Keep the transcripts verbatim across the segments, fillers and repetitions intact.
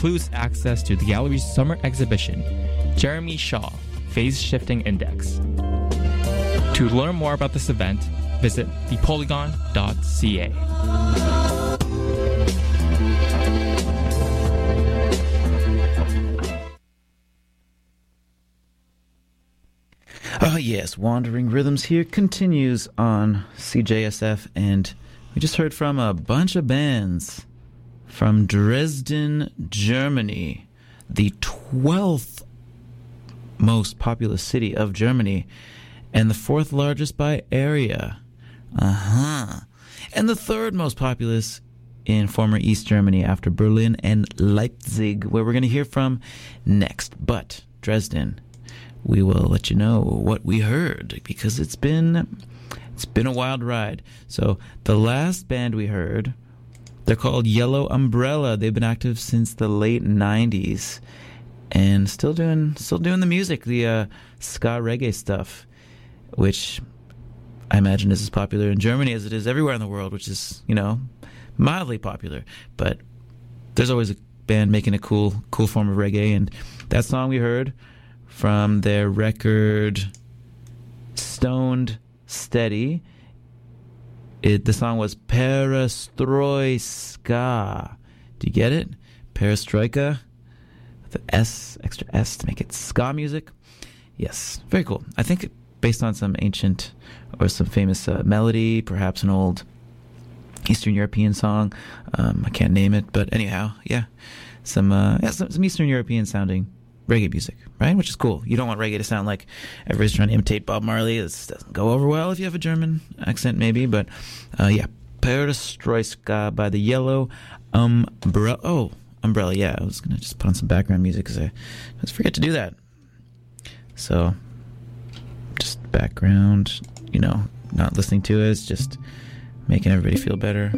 includes access to the gallery's summer exhibition, Jeremy Shaw, Phase Shifting Index. To learn more about this event, visit the polygon dot c a. Oh yes, Wandering Rhythms here continues on C J S F, and we just heard from a bunch of bands from Dresden, Germany, the twelfth most populous city of Germany, and the fourth largest by area. Uh-huh. And the third most populous in former East Germany after Berlin and Leipzig, where we're going to hear from next. But Dresden, we will let you know what we heard, because it's been it's been a wild ride. So the last band we heard, they're called Yellow Umbrella. They've been active since the late nineties and still doing still doing the music, the uh, ska reggae stuff, which I imagine is as popular in Germany as it is everywhere in the world, which is, you know, mildly popular. But there's always a band making a cool cool form of reggae, and that song we heard from their record Stoned Steady, it, the song was Perestroika. Do you get it? Perestroika with an S, extra S to make it ska music. Yes, very cool. I think based on some ancient or some famous uh, melody, perhaps an old Eastern European song. Um, I can't name it, but anyhow, yeah, some uh, yeah, some, some Eastern European sounding reggae music, right? Which is cool. You don't want reggae to sound like everybody's trying to imitate Bob Marley. This doesn't go over well if you have a German accent, maybe. But uh, yeah, Perestroika by the Yellow Umbrella. Oh, Umbrella. Yeah, I was gonna just put on some background music because I just forget to do that. So just background, you know, not listening to it. It's just making everybody feel better.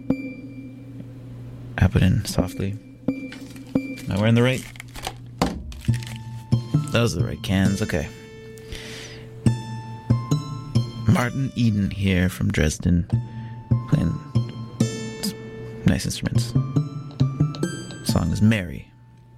I put in softly. Am I wearing the right? Those are the right cans. Okay. Martin Eden here from Dresden, playing nice instruments. The song is Mary.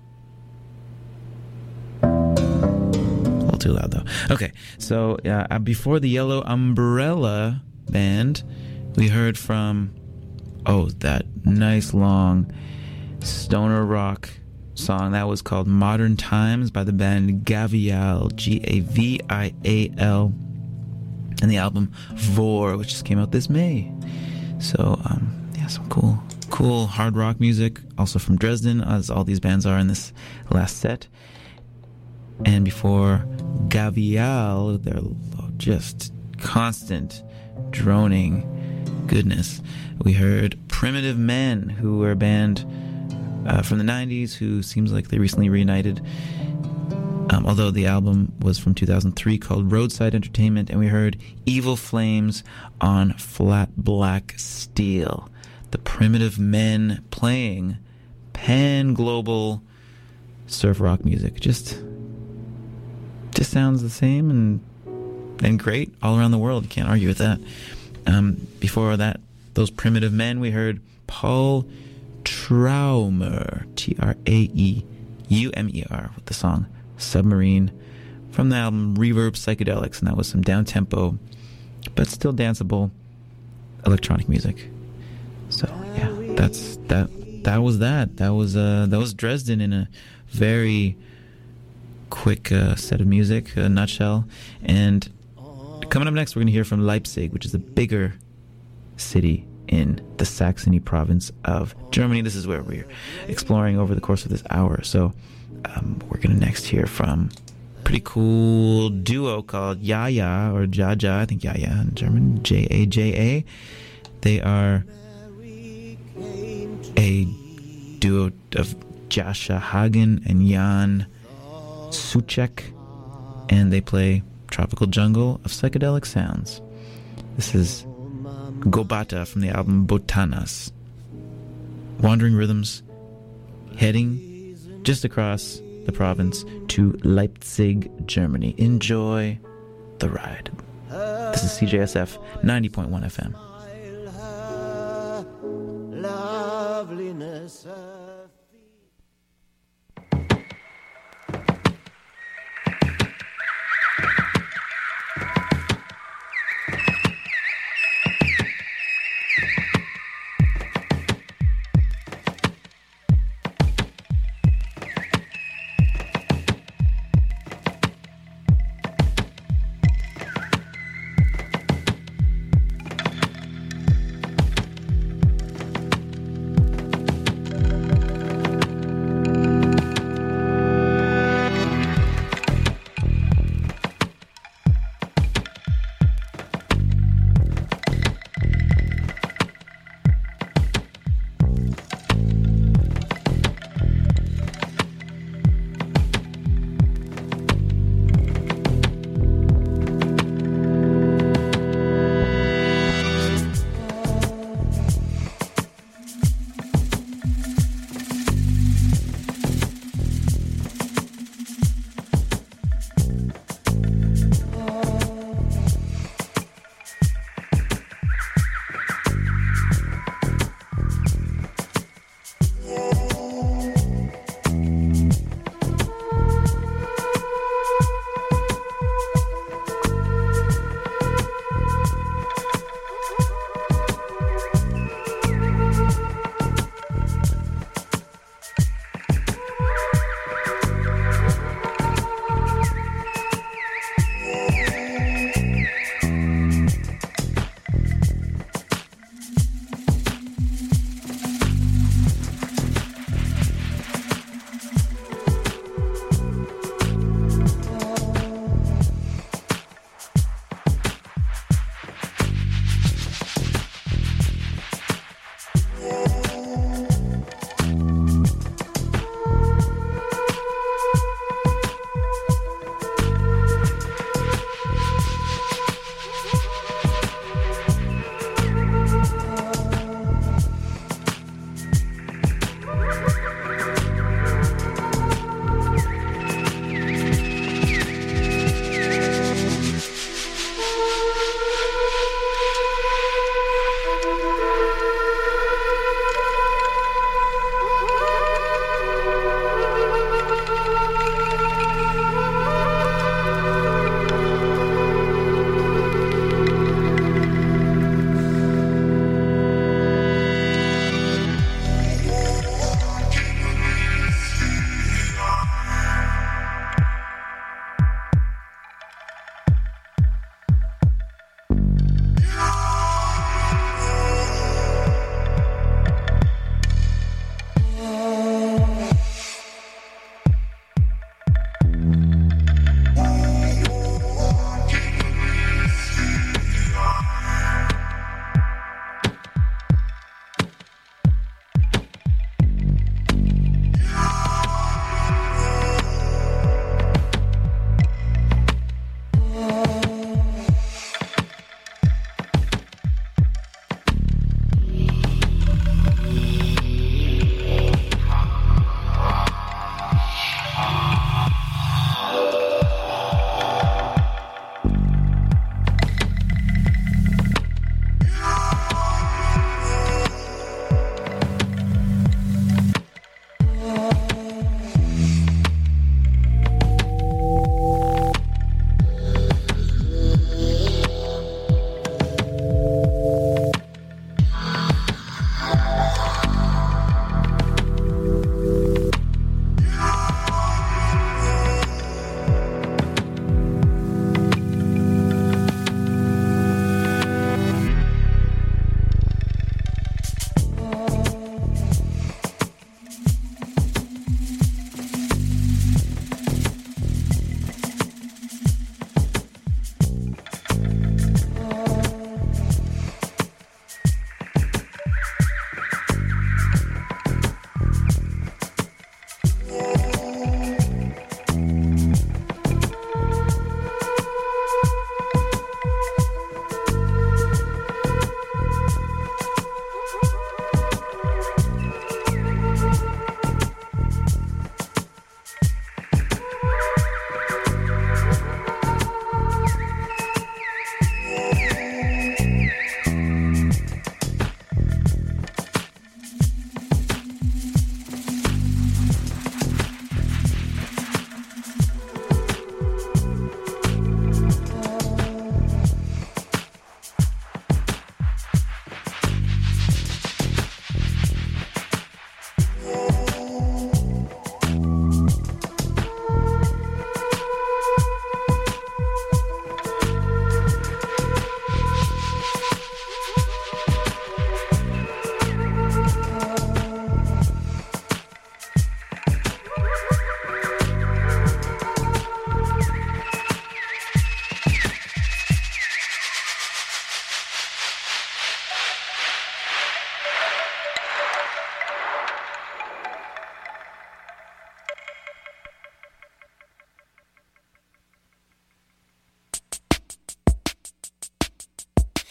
A little too loud though. Okay, so uh, before the Yellow Umbrella band, we heard from oh that nice long stoner rock song that was called Modern Times by the band Gavial, G A V I A L, and the album Vor, which just came out this May. So um yeah, some cool cool hard rock music, also from Dresden, as all these bands are in this last set. And before Gavial, they're just constant droning goodness, we heard Primitive Men, who were a band Uh, from the nineties, who seems like they recently reunited, um, although the album was from two thousand three called Roadside Entertainment, and we heard Evil Flames on Flat Black Steel. The Primitive Men playing pan-global surf rock music. Just just sounds the same and and great all around the world. Can't argue with that. Um, before that, those Primitive Men, we heard Paul Traumer, T R A E U M E R, with the song Submarine from the album Reverb Psychedelics, and that was some down-tempo but still danceable electronic music. So yeah, that's that that was that that was uh that was Dresden in a very quick uh, set of music, a nutshell. And coming up next, we're going to hear from Leipzig, which is a bigger city in the Saxony province of Germany. This is where we're exploring over the course of this hour. So um, we're going to next hear from a pretty cool duo called Jaja, or Jaja, I think Jaja in German, J A J A. They are a duo of Jascha Hagen and Jan Suchek, and they play tropical jungle of psychedelic sounds. This is Gobata from the album Botanas. Wandering Rhythms, heading just across the province to Leipzig, Germany. Enjoy the ride. This is C J S F ninety point one F M.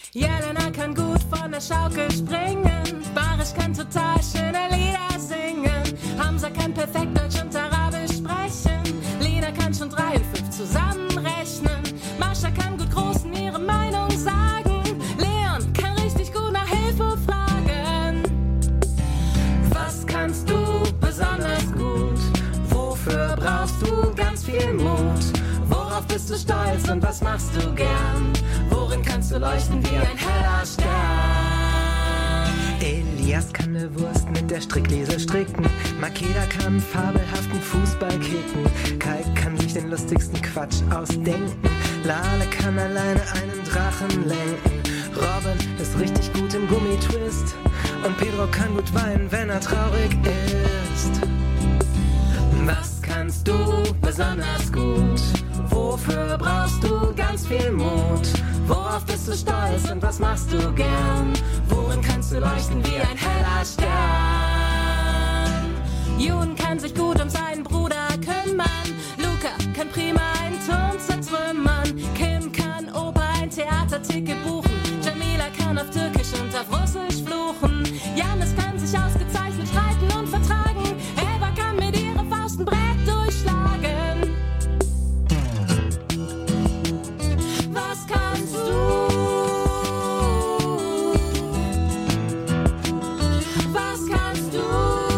Jelena kann gut von der Schaukel springen. Barisch kann total schöne Lieder singen. Hamza kann perfekt Deutsch und Arabisch sprechen. Lena kann schon drei und fünf zusammenrechnen. Mascha kann gut Großen ihre Meinung sagen. Leon kann richtig gut nach Hilfe fragen. Was kannst du besonders gut? Wofür brauchst du ganz viel Mut? Worauf bist du stolz und was machst du gern? Worin kannst du leuchten wie ein heller Stern? Elias kann ne Wurst mit der Strickliese stricken. Makeda kann fabelhaften Fußball kicken. Kai kann sich den lustigsten Quatsch ausdenken. Lale kann alleine einen Drachen lenken. Robin ist richtig gut im Gummitwist. Und Pedro kann gut weinen, wenn er traurig ist. Was kannst du besonders gut? Wofür brauchst du ganz viel Mut? Worauf bist du stolz und was machst du gern? Worin kannst du leuchten wie ein heller Stern? Jun kann sich gut um seinen Bruder kümmern. Luca kann prima einen Turm zertrümmern. Kim kann Opa ein Theaterticket buchen. Jamila kann auf Türkisch und auf Russisch fluchen. Janis kann sich ausgezeichnet streiten und vertragen. Eva kann mit ihrer Faust ein Brett durchschlagen. Was kannst du? Was kannst du?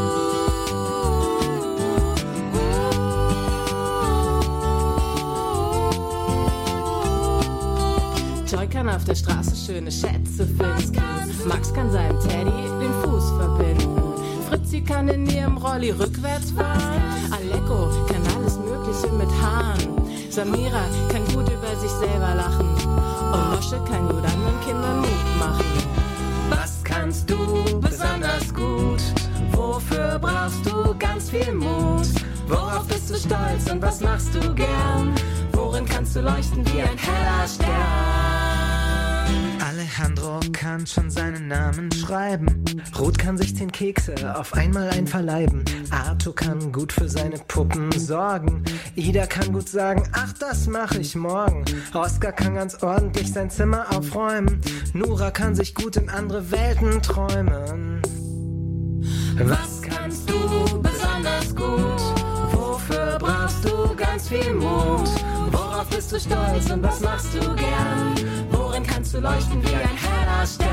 Joy kann auf der Straße schöne Schätze finden. Max kann seinem Teddy den Fuß verbinden. Fritzi kann in ihrem Rolli rückwärts fahren. Aleko kann alles Mögliche mit Haaren. Samira kann gut über sich selber lachen. Und Mosche kann gut anderen Kindern Mut machen. Was kannst du besonders gut? Wofür brauchst du ganz viel Mut? Worauf bist du stolz und was machst du gern? Worin kannst du leuchten wie ein heller Stern? Alejandro kann schon seinen Namen schreiben. Ruth kann sich zehn Kekse auf einmal einverleiben. Arthur kann gut für seine Puppen sorgen. Ida kann gut sagen, ach, das mach ich morgen. Oskar kann ganz ordentlich sein Zimmer aufräumen. Nura kann sich gut in andere Welten träumen. Was kannst du besonders gut? Wofür brauchst du ganz viel Mut? Worauf bist du stolz und was machst du gern? Worin kannst du leuchten wie ein heller Stern?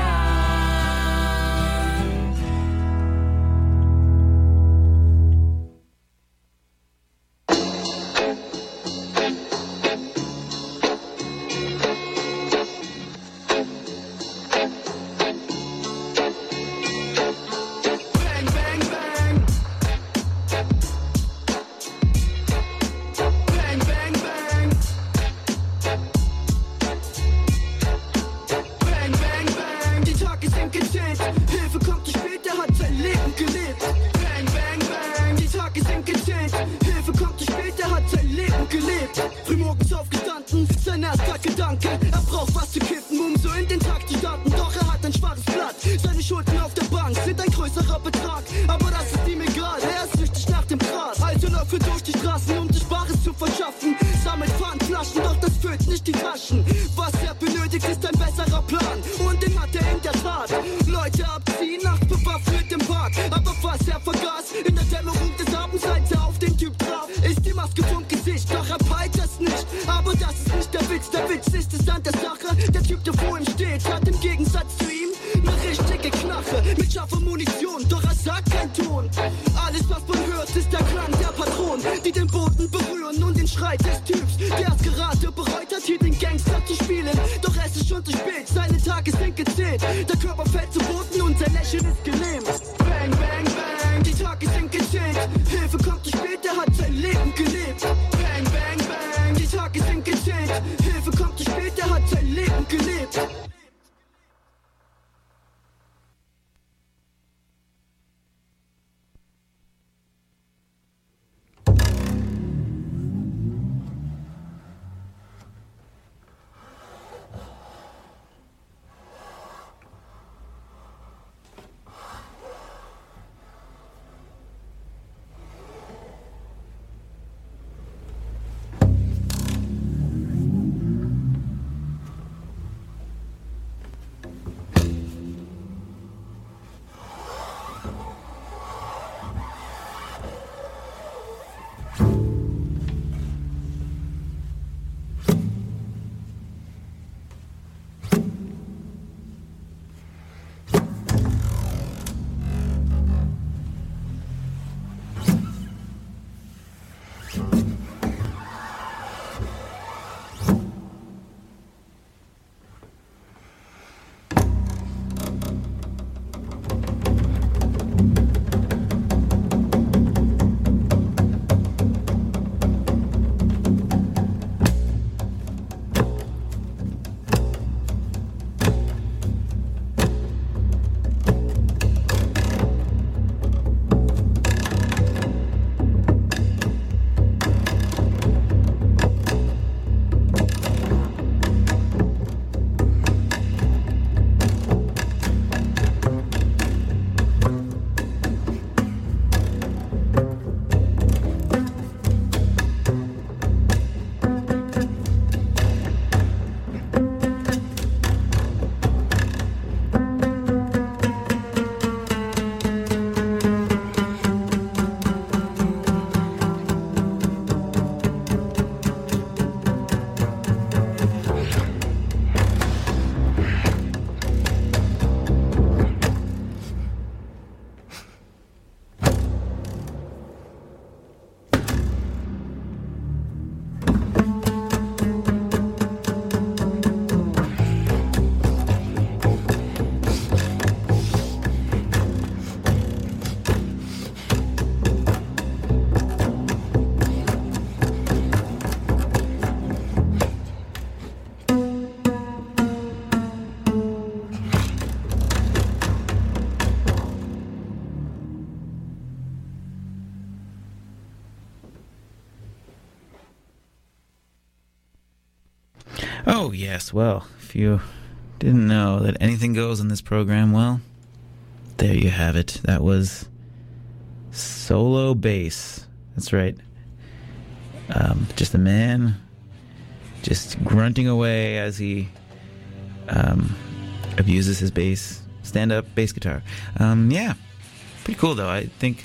Oh, yes. Well, if you didn't know that anything goes in this program, well, there you have it. That was solo bass. That's right. Um, just a man just grunting away as he um, abuses his bass, stand-up bass guitar. Um, yeah, pretty cool, though. I think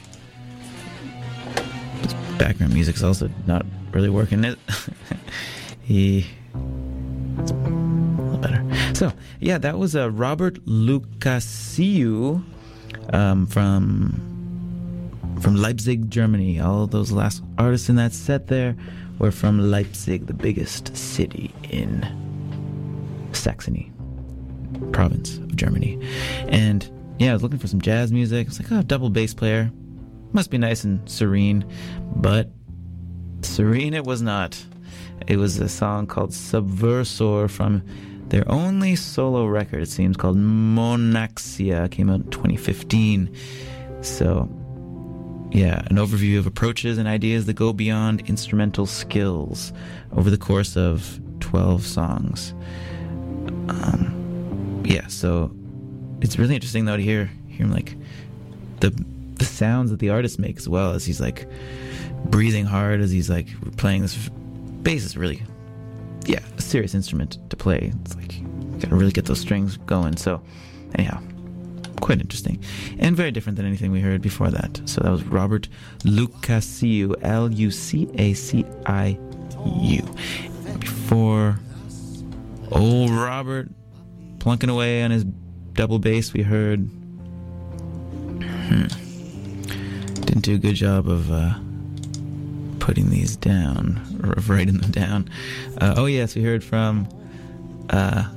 his background music's also not really working it. he... It's a little better. So, yeah, that was uh, Robert Lucasiu um, from... From Leipzig, Germany. All those last artists in that set there were from Leipzig, the biggest city in Saxony province of Germany. And yeah, I was looking for some jazz music. I was like, oh, double bass player. Must be nice and serene. But serene it was not. It was a song called Subversor from their only solo record, it seems, called Monaxia. It came out in twenty fifteen. So... yeah, an overview of approaches and ideas that go beyond instrumental skills over the course of twelve songs. Um, yeah, so it's really interesting, though, to hear, hear him, like, the the sounds that the artist makes as well, as he's, like, breathing hard, as he's, like, playing this bass is really, yeah, a serious instrument to play. It's like, you gotta really get those strings going. So, anyhow... quite interesting and very different than anything we heard before that. So that was Robert Lucasiu, L U C A C I U. Before old Robert plunking away on his double bass, we heard hmm, didn't do a good job of uh, putting these down or of writing them down. Uh, oh yes, we heard from uh,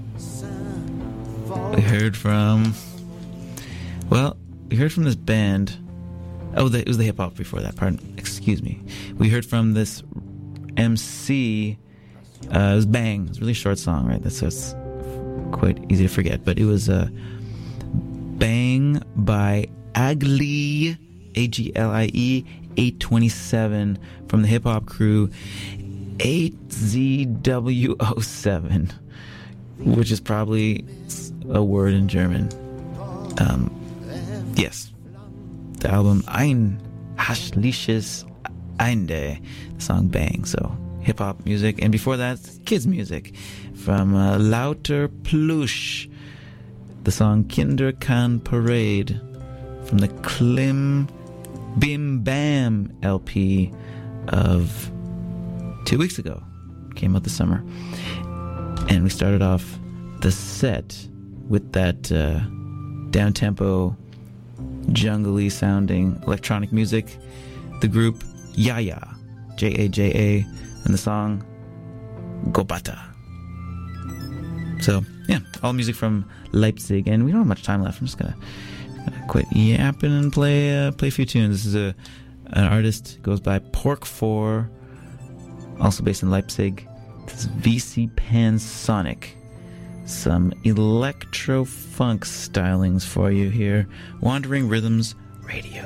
we heard from Well, we heard from this band. Oh, the, it was the hip hop before that. Pardon, excuse me. We heard from this M C. Uh, it was Bang. It was a really short song, right? That's so it's quite easy to forget. But it was uh, Bang by Aglie, A G L I E, eight twenty-seven from the hip hop crew eight Z W O seven, which is probably a word in German. Um. Yes, the album Ein Hässliches Ende, the song Bang. So hip-hop music, and before that, kids music from uh, Lauter Plush, the song Kinder Kann Parade from the Klim Bim Bam L P of two weeks ago. Came out this summer. And we started off the set with that uh, down-tempo, jungly sounding electronic music, the group Jaja, J A J A, and the song Gobata. So yeah, all music from Leipzig, and we don't have much time left. I'm just gonna, gonna quit yapping and play uh, play a few tunes. This is a an artist goes by Pork four, also based in Leipzig. This is V C Pansonic. Some electro-funk stylings for you here. Wandering Rhythms Radio.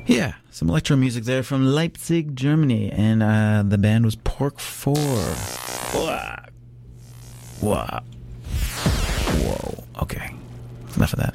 Yeah, some electro music there from Leipzig, Germany, and uh, the band was Pork four. Wow. Wow. Whoa. Okay. Enough of that.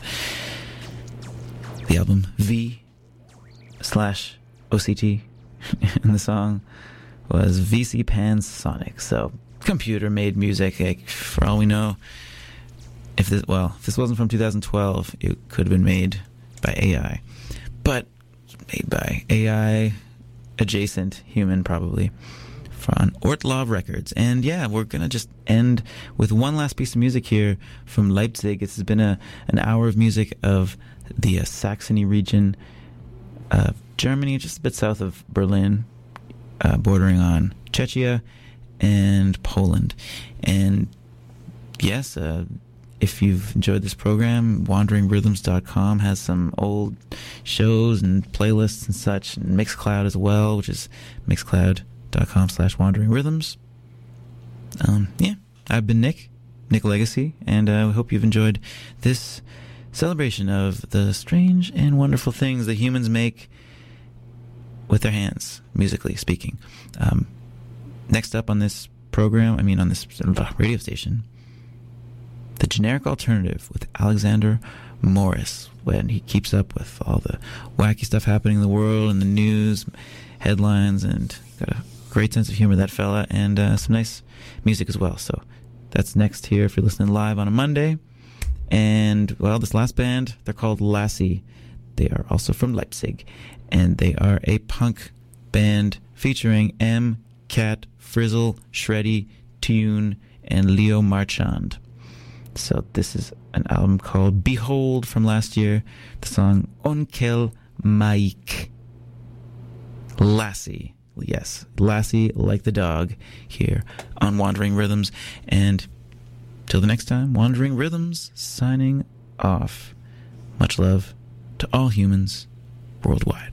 The album V slash O C T and the song was V C Pan Sonic. So computer-made music. Like, for all we know, if this well, if this wasn't from two thousand twelve, it could have been made by A I, but made by A I adjacent human probably from Ortlov Records. And yeah, we're gonna just end with one last piece of music here from Leipzig. This has been a an hour of music of the uh, Saxony region of Germany, just a bit south of Berlin, uh, bordering on Czechia and Poland. And yes, uh, if you've enjoyed this program, wandering rhythms dot com has some old shows and playlists and such, and Mixcloud as well, which is mixcloud.com slash wandering rhythms. Um, yeah, I've been Nick, Nick Legacy, and I uh, hope you've enjoyed this celebration of the strange and wonderful things that humans make with their hands, musically speaking. Um, next up on this program, I mean on this radio station, The Generic Alternative with Alexander Morris, when he keeps up with all the wacky stuff happening in the world and the news headlines, and got a great sense of humor, that fella, and uh, some nice music as well. So that's next here if you're listening live on a Monday. And, well, this last band, they're called Lassie. They are also from Leipzig, and they are a punk band featuring M, Cat, Frizzle, Shreddy, Tune, and Leo Marchand. So this is an album called Behold from last year. The song Onkel Mike. Lassie. Yes, Lassie like the dog here on Wandering Rhythms. And till the next time, Wandering Rhythms signing off. Much love to all humans worldwide.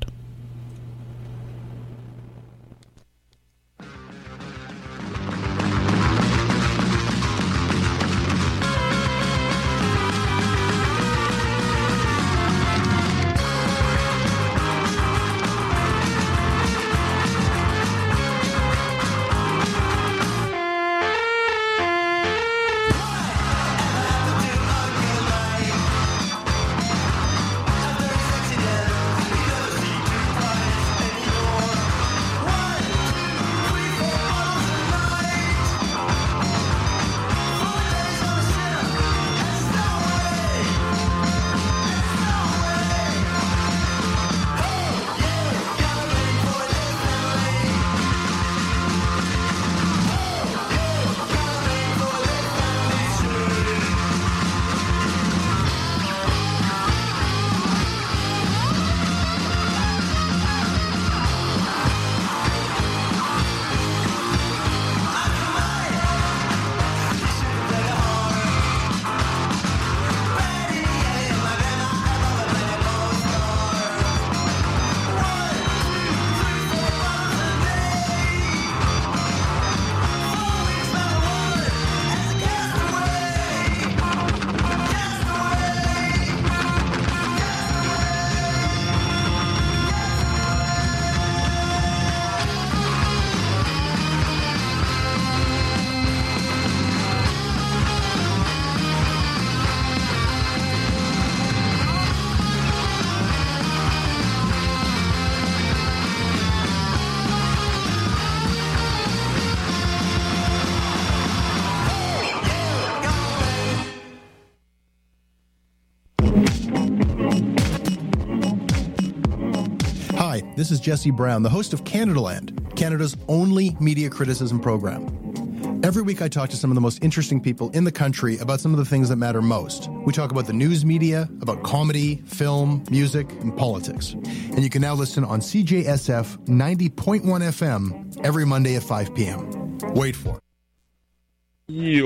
This is Jesse Brown, the host of Canadaland, Canada's only media criticism program. Every week I talk to some of the most interesting people in the country about some of the things that matter most. We talk about the news media, about comedy, film, music, and politics. And you can now listen on C J S F ninety point one F M every Monday at five p.m. Wait for it. You